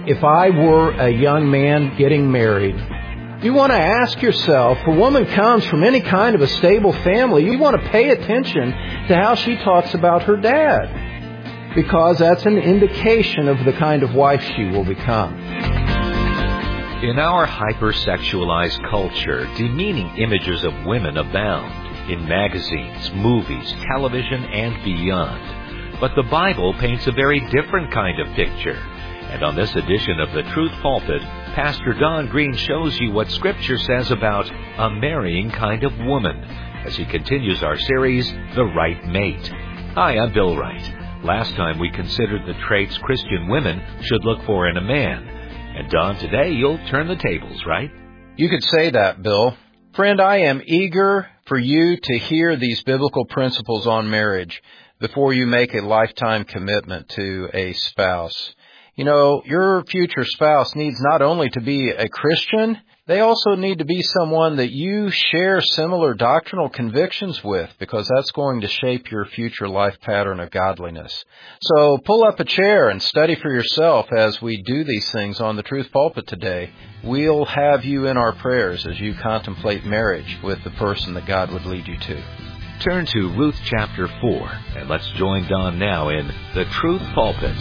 If I were a young man getting married, you want to ask yourself, if a woman comes from any kind of a stable family, you want to pay attention to how she talks about her dad, because that's an indication of the kind of wife she will become. In our hypersexualized culture, demeaning images of women abound in magazines, movies, television, and beyond. But the Bible paints a very different kind of picture. And on this edition of The Truth Pulpit, Pastor Don Green shows you what Scripture says about a marrying kind of woman as he continues our series, The Right Mate. Hi, I'm Bill Wright. Last time we considered the traits Christian women should look for in a man. And Don, today you'll turn the tables, right? You could say that, Bill. Friend, I am eager for you to hear these biblical principles on marriage before you make a lifetime commitment to a spouse. You know, your future spouse needs not only to be a Christian, they also need to be someone that you share similar doctrinal convictions with, because that's going to shape your future life pattern of godliness. So pull up a chair and study for yourself as we do these things on the Truth Pulpit today. We'll have you in our prayers as you contemplate marriage with the person that God would lead you to. Turn to Ruth chapter 4, and let's join Don now in The Truth Pulpit.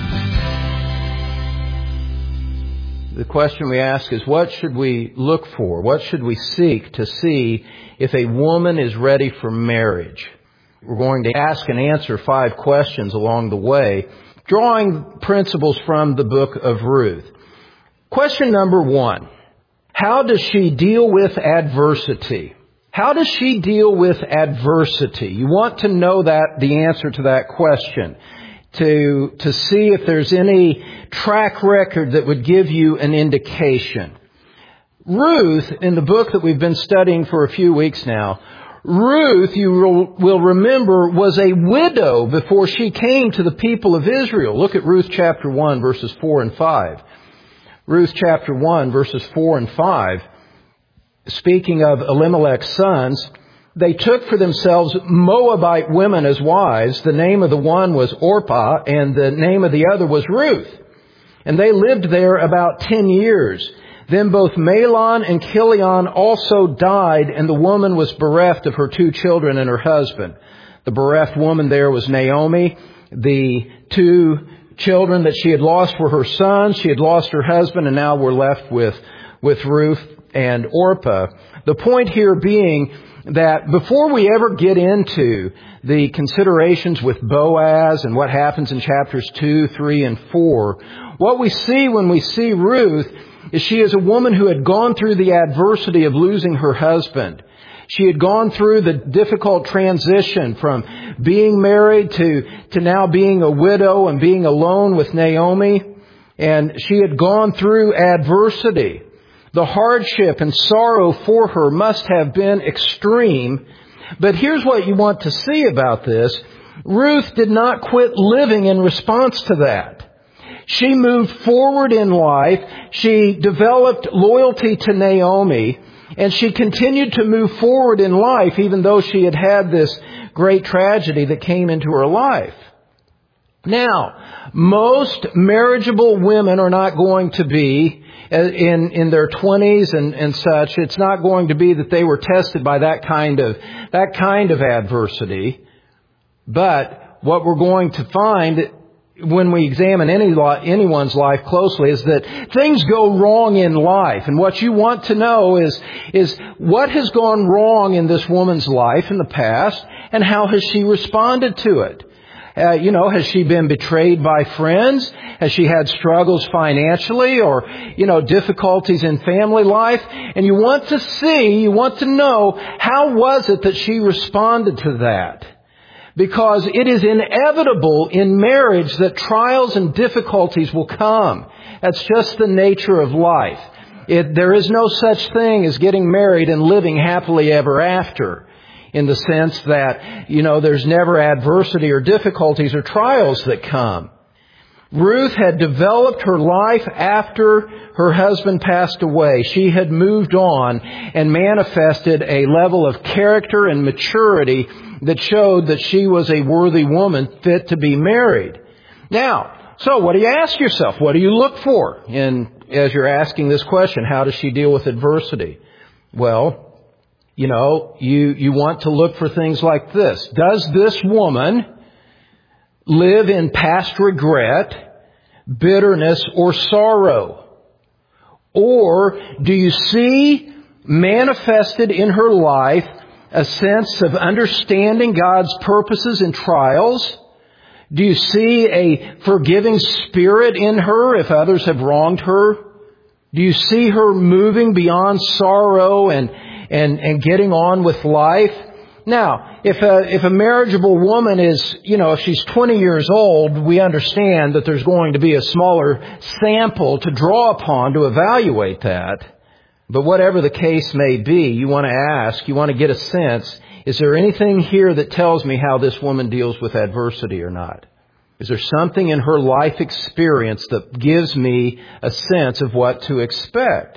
The question we ask is, what should we look for? What should we seek to see if a woman is ready for marriage? We're going to ask and answer 5 questions along the way, drawing principles from the book of Ruth. Question number 1, how does she deal with adversity? How does she deal with adversity? You want to know the answer to that question, to see if there's any track record that would give you an indication. Ruth, in the book that we've been studying for a few weeks now, Ruth, you will remember, was a widow before she came to the people of Israel. Look at Ruth chapter 1, verses 4 and 5. Ruth chapter 1, verses 4 and 5. Speaking of Elimelech's sons, they took for themselves Moabite women as wives. The name of the one was Orpah, and the name of the other was Ruth. And they lived there about 10 years. Then both Mahlon and Chilion also died, and the woman was bereft of her 2 children and her husband. The bereft woman there was Naomi. The 2 children that she had lost were her sons. She had lost her husband, and now we're left with Ruth and Orpah. The point here being that before we ever get into the considerations with Boaz and what happens in chapters 2, 3, and 4, what we see when we see Ruth is she is a woman who had gone through the adversity of losing her husband. She had gone through the difficult transition from being married to now being a widow and being alone with Naomi. And she had gone through adversity. The hardship and sorrow for her must have been extreme. But here's what you want to see about this. Ruth did not quit living in response to that. She moved forward in life. She developed loyalty to Naomi. And she continued to move forward in life even though she had had this great tragedy that came into her life. Now, most marriageable women are not going to be in their 20s and such. It's not going to be that they were tested by that kind of adversity. But what we're going to find when we examine anyone's life closely is that things go wrong in life. And what you want to know is what has gone wrong in this woman's life in the past, and how has she responded to it? Has she been betrayed by friends? Has she had struggles financially or, difficulties in family life? And you want to know, how was it that she responded to that? Because it is inevitable in marriage that trials and difficulties will come. That's just the nature of life. There is no such thing as getting married and living happily ever after, in the sense that, there's never adversity or difficulties or trials that come. Ruth had developed her life after her husband passed away. She had moved on and manifested a level of character and maturity that showed that she was a worthy woman fit to be married. Now, So what do you ask yourself? What do you look for as you're asking this question? How does she deal with adversity? Well, you want to look for things like this. Does this woman live in past regret, bitterness, or sorrow? Or do you see manifested in her life a sense of understanding God's purposes in trials? Do you see a forgiving spirit in her if others have wronged her? Do you see her moving beyond sorrow and getting on with life? Now, if a marriageable woman is, if she's 20 years old, we understand that there's going to be a smaller sample to draw upon to evaluate that. But whatever the case may be, you want to get a sense, is there anything here that tells me how this woman deals with adversity or not? Is there something in her life experience that gives me a sense of what to expect?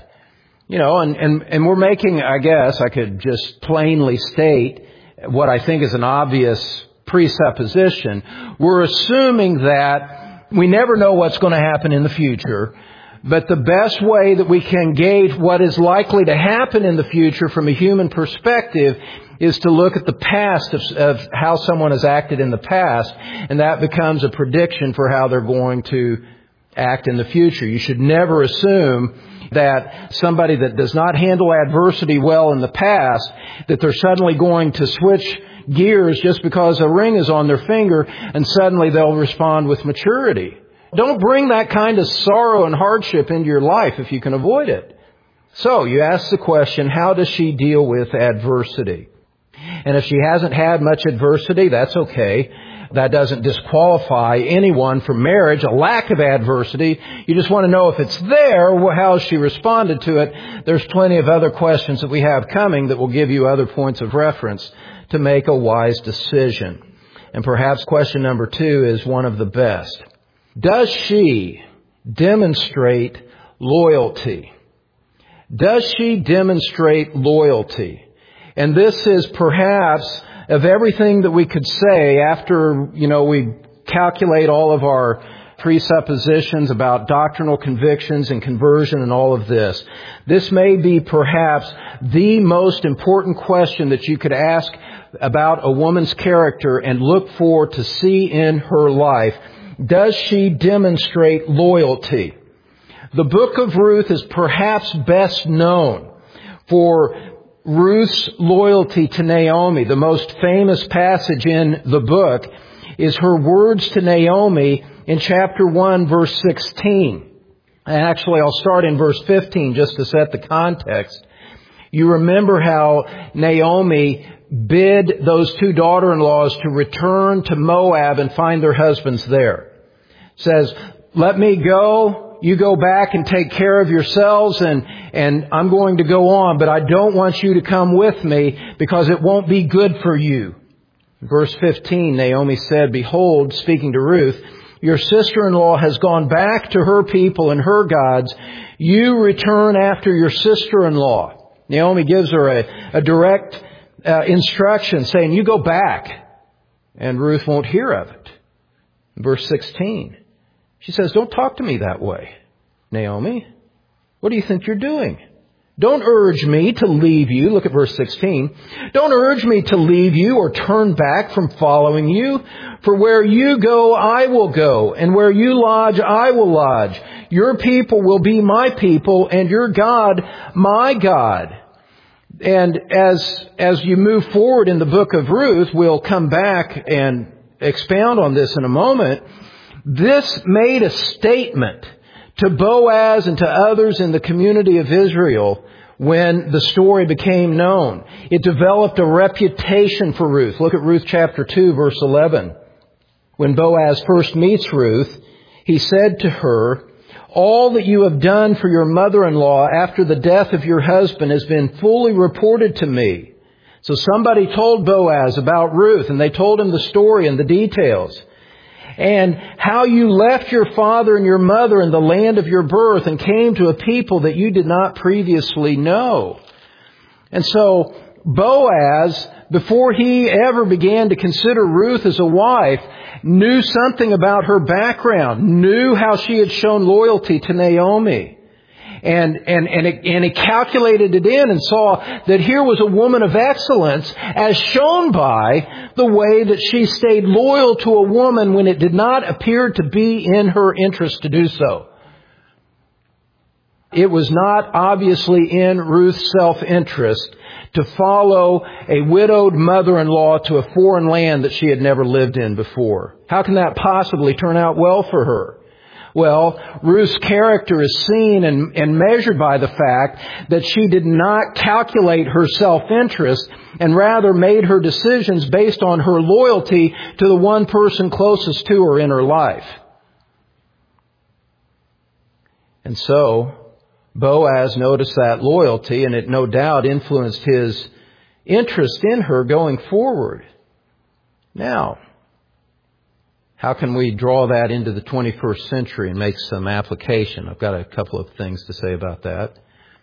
And we're making, I guess, I could just plainly state what I think is an obvious presupposition. We're assuming that we never know what's going to happen in the future, but the best way that we can gauge what is likely to happen in the future from a human perspective is to look at the past of how someone has acted in the past, and that becomes a prediction for how they're going to act in the future. You should never assume that somebody that does not handle adversity well in the past, that they're suddenly going to switch gears just because a ring is on their finger and suddenly they'll respond with maturity. Don't bring that kind of sorrow and hardship into your life if you can avoid it. So you ask the question, how does she deal with adversity? And if she hasn't had much adversity, that's okay. That doesn't disqualify anyone from marriage, a lack of adversity. You just want to know if it's there, how she responded to it. There's plenty of other questions that we have coming that will give you other points of reference to make a wise decision. And perhaps question number 2 is one of the best. Does she demonstrate loyalty? Does she demonstrate loyalty? And this is perhaps, of everything that we could say after, we calculate all of our presuppositions about doctrinal convictions and conversion and all of this, this may be perhaps the most important question that you could ask about a woman's character and look for to see in her life. Does she demonstrate loyalty? The book of Ruth is perhaps best known for Ruth's loyalty to Naomi. The most famous passage in the book is her words to Naomi in chapter 1, verse 16. Actually, I'll start in verse 15 just to set the context. You remember how Naomi bid those 2 daughter-in-laws to return to Moab and find their husbands there. Says, let me go. You go back and take care of yourselves, and I'm going to go on, but I don't want you to come with me because it won't be good for you. Verse 15, Naomi said, behold, speaking to Ruth, your sister-in-law has gone back to her people and her gods. You return after your sister-in-law. Naomi gives her a direct instruction saying, you go back. And Ruth won't hear of it. Verse 16. She says, don't talk to me that way, Naomi. What do you think you're doing? Don't urge me to leave you. Look at verse 16. Don't urge me to leave you or turn back from following you. For where you go, I will go. And where you lodge, I will lodge. Your people will be my people and your God, my God. And as you move forward in the book of Ruth, we'll come back and expound on this in a moment. This made a statement to Boaz and to others in the community of Israel when the story became known. It developed a reputation for Ruth. Look at Ruth chapter 2, verse 11. When Boaz first meets Ruth, he said to her, all that you have done for your mother-in-law after the death of your husband has been fully reported to me. So somebody told Boaz about Ruth, and they told him the story and the details. And how you left your father and your mother in the land of your birth and came to a people that you did not previously know. And so Boaz, before he ever began to consider Ruth as a wife, knew something about her background, knew how she had shown loyalty to Naomi. And he calculated it in and saw that here was a woman of excellence as shown by the way that she stayed loyal to a woman when it did not appear to be in her interest to do so. It was not obviously in Ruth's self-interest to follow a widowed mother-in-law to a foreign land that she had never lived in before. How can that possibly turn out well for her? Well, Ruth's character is seen and measured by the fact that she did not calculate her self-interest and rather made her decisions based on her loyalty to the one person closest to her in her life. And so, Boaz noticed that loyalty, and it no doubt influenced his interest in her going forward. Now, how can we draw that into the 21st century and make some application? I've got a couple of things to say about that.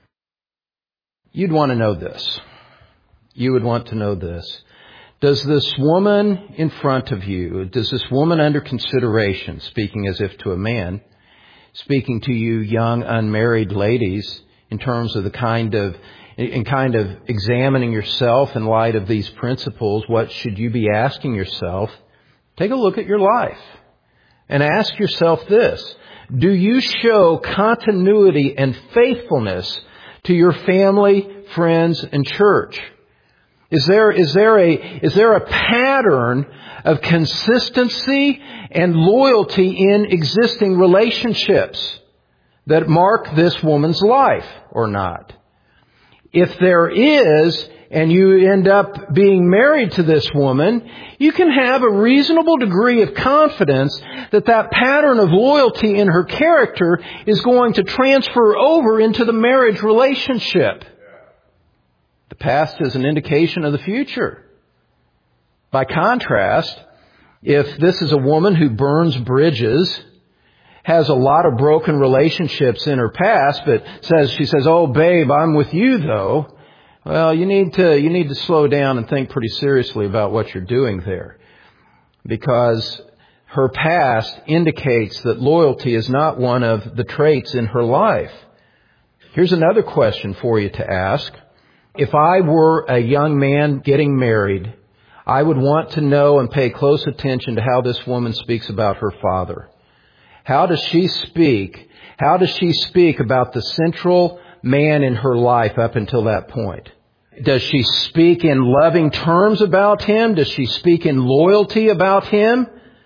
You'd want to know this. You would want to know this. Does this woman in front of you, does this woman under consideration, speaking as if to a man, speaking to you young unmarried ladies in terms of kind of examining yourself in light of these principles, what should you be asking yourself? Take a look at your life and ask yourself this. Do you show continuity and faithfulness to your family, friends, and church? Is there a pattern of consistency and loyalty in existing relationships that mark this woman's life or not? If there is, and you end up being married to this woman, you can have a reasonable degree of confidence that that pattern of loyalty in her character is going to transfer over into the marriage relationship. The past is an indication of the future. By contrast, if this is a woman who burns bridges, has a lot of broken relationships in her past, but she says, "Oh, babe, I'm with you though." Well, you need to slow down and think pretty seriously about what you're doing there. Because her past indicates that loyalty is not one of the traits in her life. Here's another question for you to ask. If I were a young man getting married, I would want to know and pay close attention to how this woman speaks about her father. How does she speak? How does she speak about the central man in her life up until that point? Does she speak in loving terms about him? Does she speak in loyalty about him?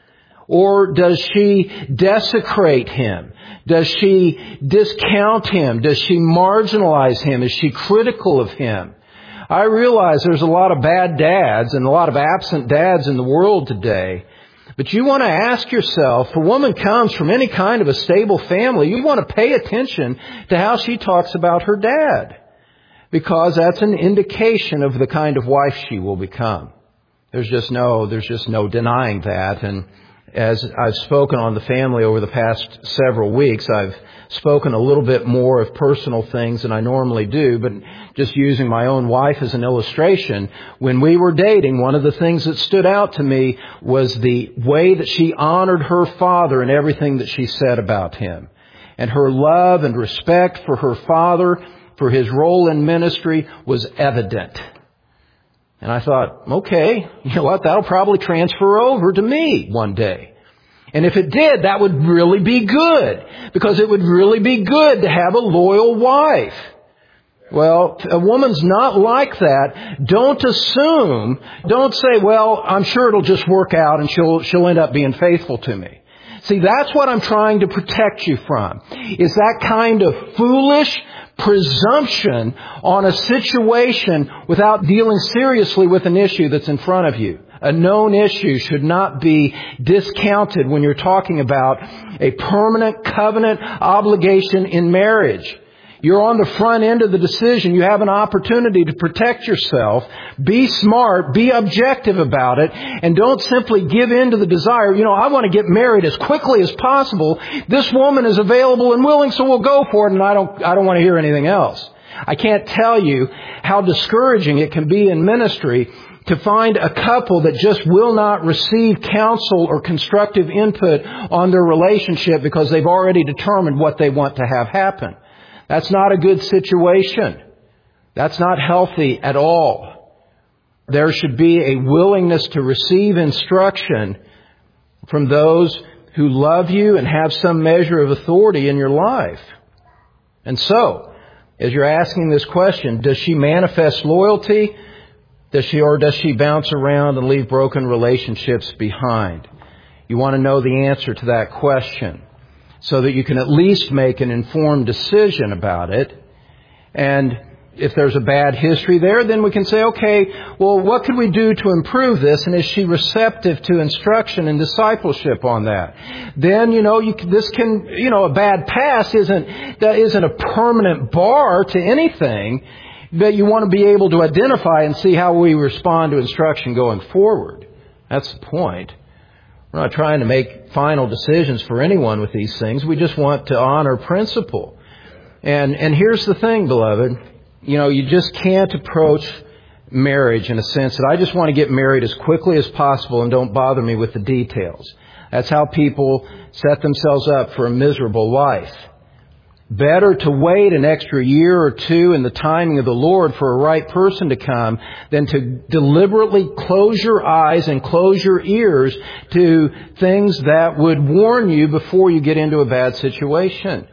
Or does she desecrate him? Does she discount him? Does she marginalize him? Is she critical of him? I realize there's a lot of bad dads and a lot of absent dads in the world today. But you want to ask yourself, if a woman comes from any kind of a stable family, you want to pay attention to how she talks about her dad. Because that's an indication of the kind of wife she will become. There's just no denying that. And as I've spoken on the family over the past several weeks, I've spoken a little bit more of personal things than I normally do, but just using my own wife as an illustration. When we were dating, one of the things that stood out to me was the way that she honored her father and everything that she said about him. And her love and respect for her father, for his role in ministry, was evident. And I thought, okay, you know what, that'll probably transfer over to me one day. And if it did, that would really be good. Because it would really be good to have a loyal wife. Well, if a woman's not like that, don't assume, don't say, well, I'm sure it'll just work out and she'll end up being faithful to me. See, that's what I'm trying to protect you from, is that kind of foolish presumption on a situation without dealing seriously with an issue that's in front of you. A known issue should not be discounted when you're talking about a permanent covenant obligation in marriage. You're on the front end of the decision. You have an opportunity to protect yourself. Be smart. Be objective about it. And don't simply give in to the desire, I want to get married as quickly as possible. This woman is available and willing, so we'll go for it, and I don't want to hear anything else. I can't tell you how discouraging it can be in ministry to find a couple that just will not receive counsel or constructive input on their relationship because they've already determined what they want to have happen. That's not a good situation. That's not healthy at all. There should be a willingness to receive instruction from those who love you and have some measure of authority in your life. And so, as you're asking this question, does she manifest loyalty? Does she bounce around and leave broken relationships behind? You want to know the answer to that question so that you can at least make an informed decision about it. And if there's a bad history there, then we can say, okay, well, what could we do to improve this? And is she receptive to instruction and discipleship on that? Then, a bad past isn't a permanent bar to anything, but you want to be able to identify and see how we respond to instruction going forward. That's the point. We're not trying to make final decisions for anyone with these things. We just want to honor principle. And here's the thing, beloved. You just can't approach marriage in a sense that I just want to get married as quickly as possible and don't bother me with the details. That's how people set themselves up for a miserable life. Better to wait an extra year or two in the timing of the Lord for a right person to come than to deliberately close your eyes and close your ears to things that would warn you before you get into a bad situation.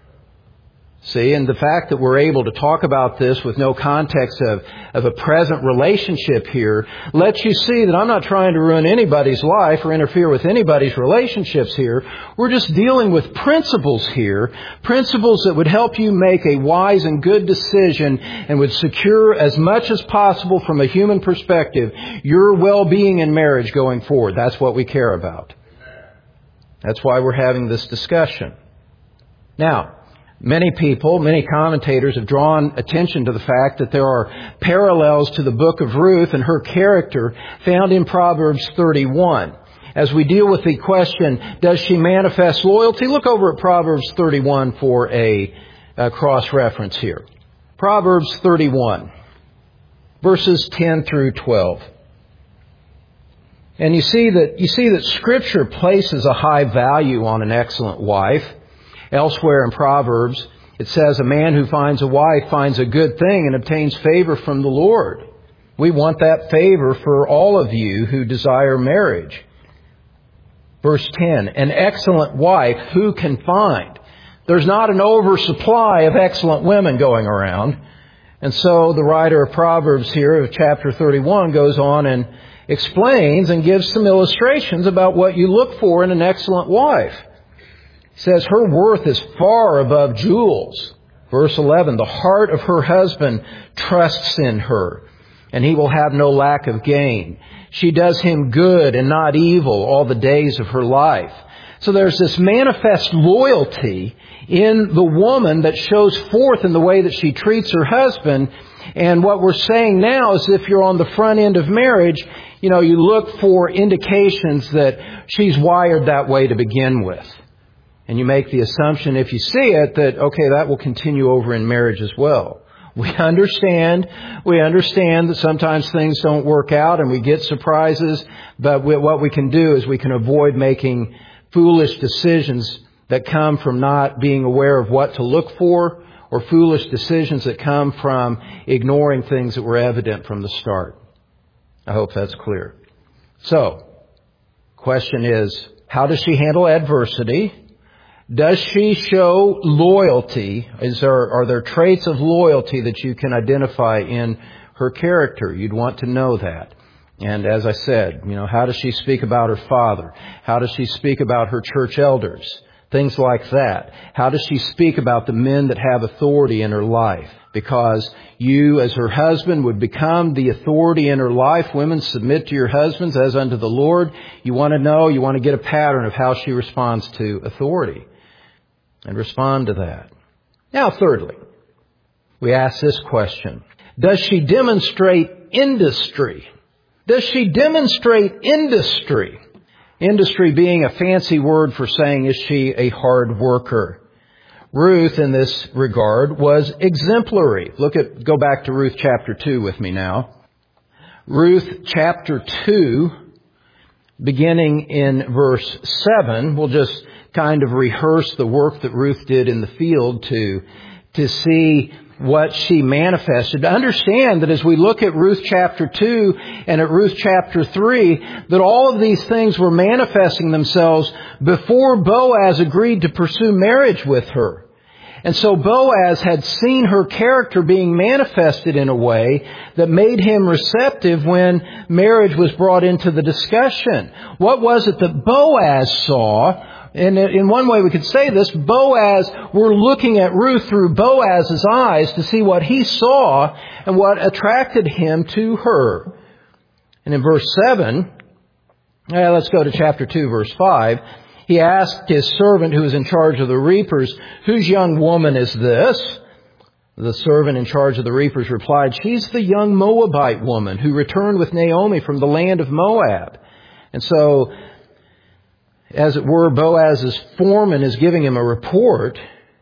See, and the fact that we're able to talk about this with no context of a present relationship here lets you see that I'm not trying to ruin anybody's life or interfere with anybody's relationships here. We're just dealing with principles here, principles that would help you make a wise and good decision and would secure as much as possible from a human perspective your well-being in marriage going forward. That's what we care about. That's why we're having this discussion. Now, many commentators have drawn attention to the fact that there are parallels to the book of Ruth and her character found in Proverbs 31. As we deal with the question, does she manifest loyalty? Look over at Proverbs 31 for a cross-reference here. Proverbs 31, verses 10 through 12. And you see that Scripture places a high value on an excellent wife. Elsewhere in Proverbs, it says, a man who finds a wife finds a good thing and obtains favor from the Lord. We want that favor for all of you who desire marriage. Verse 10, an excellent wife who can find? There's not an oversupply of excellent women going around. And so the writer of Proverbs here of chapter 31 goes on and explains and gives some illustrations about what you look for in an excellent wife. Says her worth is far above jewels. Verse 11, the heart of her husband trusts in her, and he will have no lack of gain. She does him good and not evil all the days of her life. So there's this manifest loyalty in the woman that shows forth in the way that she treats her husband. And what we're saying now is if you're on the front end of marriage, you look for indications that she's wired that way to begin with. And you make the assumption, if you see it, that, okay, that will continue over in marriage as well. We understand that sometimes things don't work out and we get surprises, but what we can do is we can avoid making foolish decisions that come from not being aware of what to look for, or foolish decisions that come from ignoring things that were evident from the start. I hope that's clear. So, question is, how does she handle adversity? Does she show loyalty? Are there traits of loyalty that you can identify in her character? You'd want to know that. And as I said, how does she speak about her father? How does she speak about her church elders? Things like that. How does she speak about the men that have authority in her life? Because you, as her husband, would become the authority in her life. Women, submit to your husbands as unto the Lord. You want to get a pattern of how she responds to authority. And respond to that. Now, thirdly, we ask this question. Does she demonstrate industry? Does she demonstrate industry? Industry being a fancy word for saying, is she a hard worker? Ruth, in this regard, was exemplary. Go back to Ruth chapter 2 with me now. Ruth chapter 2, beginning in verse 7, we'll just kind of rehearse the work that Ruth did in the field to see what she manifested. To understand that as we look at Ruth chapter 2 and at Ruth chapter 3, that all of these things were manifesting themselves before Boaz agreed to pursue marriage with her. And so Boaz had seen her character being manifested in a way that made him receptive when marriage was brought into the discussion. What was it that Boaz saw? And in one way we could say this, we're looking at Ruth through Boaz's eyes to see what he saw and what attracted him to her. And in verse 7, let's go to chapter 2, verse 5. He asked his servant who was in charge of the reapers, "Whose young woman is this?" The servant in charge of the reapers replied, "She's the young Moabite woman who returned with Naomi from the land of Moab." And so, as it were, Boaz's foreman is giving him a report.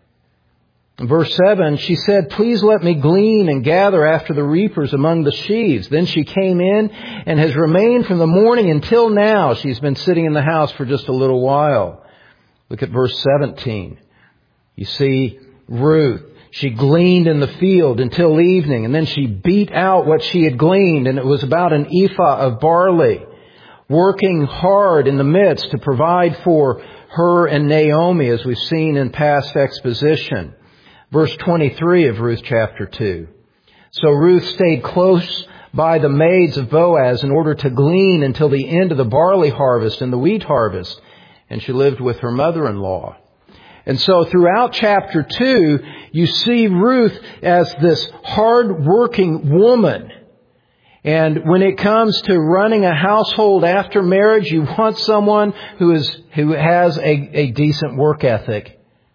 In verse 7, she said, "Please let me glean and gather after the reapers among the sheaves." Then she came in and has remained from the morning until now. She's been sitting in the house for just a little while. Look at verse 17. You see Ruth. She gleaned in the field until evening, and then she beat out what she had gleaned, and it was about an ephah of barley, working hard in the midst to provide for her and Naomi, as we've seen in past exposition. Verse 23 of Ruth chapter 2. So Ruth stayed close by the maids of Boaz in order to glean until the end of the barley harvest and the wheat harvest, and she lived with her mother-in-law. And so throughout chapter 2, you see Ruth as this hard-working woman. And when it comes to running a household after marriage, you want someone who has a decent work ethic.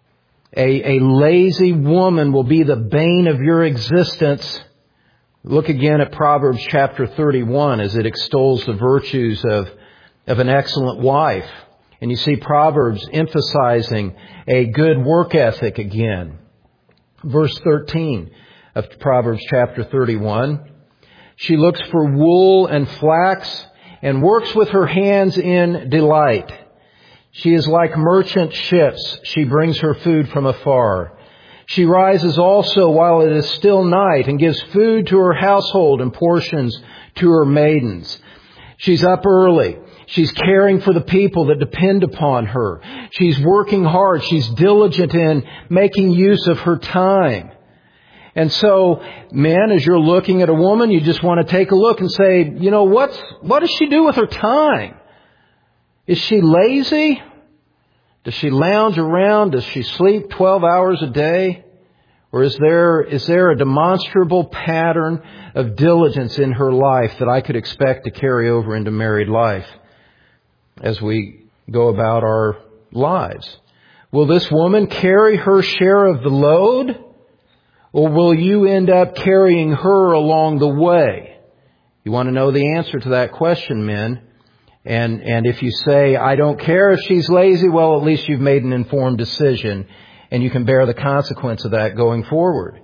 A lazy woman will be the bane of your existence. Look again at Proverbs chapter 31 as it extols the virtues of an excellent wife. And you see Proverbs emphasizing a good work ethic again. Verse 13 of Proverbs chapter 31. She looks for wool and flax and works with her hands in delight. She is like merchant ships. She brings her food from afar. She rises also while it is still night and gives food to her household and portions to her maidens. She's up early. She's caring for the people that depend upon her. She's working hard. She's diligent in making use of her time. And so, men, as you're looking at a woman, you just want to take a look and say, what does she do with her time? Is she lazy? Does she lounge around? Does she sleep 12 hours a day? Or is there a demonstrable pattern of diligence in her life that I could expect to carry over into married life as we go about our lives? Will this woman carry her share of the load? Or will you end up carrying her along the way? You want to know the answer to that question, men. And if you say, I don't care if she's lazy, well, at least you've made an informed decision and you can bear the consequence of that going forward.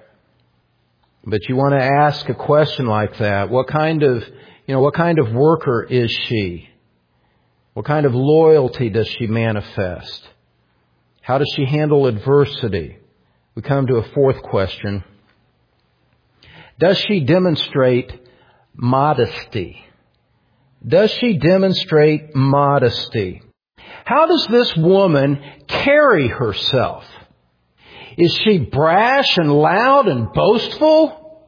But you want to ask a question like that. What kind of worker is she? What kind of loyalty does she manifest? How does she handle adversity? We come to a fourth question. Does she demonstrate modesty? Does she demonstrate modesty? How does this woman carry herself? Is she brash and loud and boastful?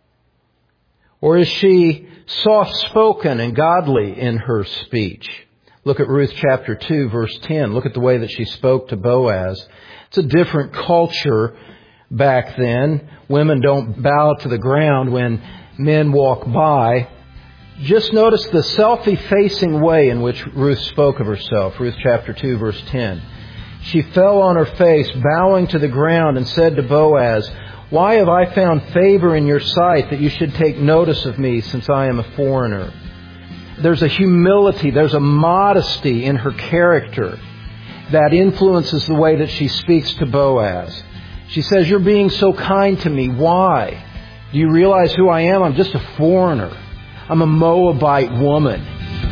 Or is she soft-spoken and godly in her speech? Look at Ruth chapter 2, verse 10. Look at the way that she spoke to Boaz. It's a different culture back then. Women don't bow to the ground when men walk by. Just notice the self-effacing way in which Ruth spoke of herself. Ruth chapter 2, verse 10. She fell on her face, bowing to the ground, and said to Boaz, "Why have I found favor in your sight that you should take notice of me, since I am a foreigner?" There's a humility, there's a modesty in her character. that influences the way that she speaks to Boaz. She says, "You're being so kind to me. Why? Do you realize who I am? I'm just a foreigner. I'm a Moabite woman."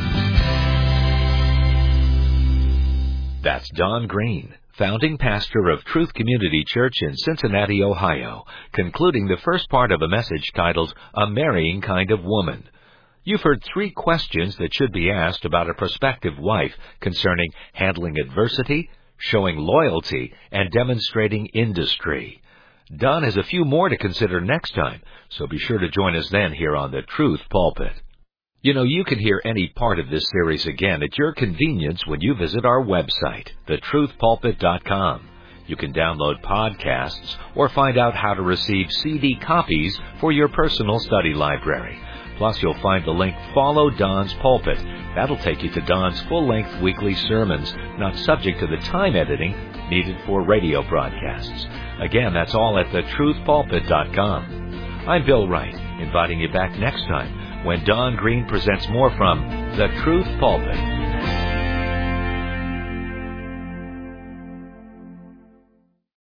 That's Don Green, founding pastor of Truth Community Church in Cincinnati, Ohio, concluding the first part of a message titled, A Marrying Kind of Woman. You've heard 3 questions that should be asked about a prospective wife concerning handling adversity, showing loyalty, and demonstrating industry. Don has a few more to consider next time, so be sure to join us then here on the Truth Pulpit. You know, you can hear any part of this series again at your convenience when you visit our website, thetruthpulpit.com. You can download podcasts or find out how to receive CD copies for your personal study library. Plus, you'll find the link Follow Don's Pulpit. That'll take you to Don's full-length weekly sermons, not subject to the time editing needed for radio broadcasts. Again, that's all at thetruthpulpit.com. I'm Bill Wright, inviting you back next time when Don Green presents more from The Truth Pulpit.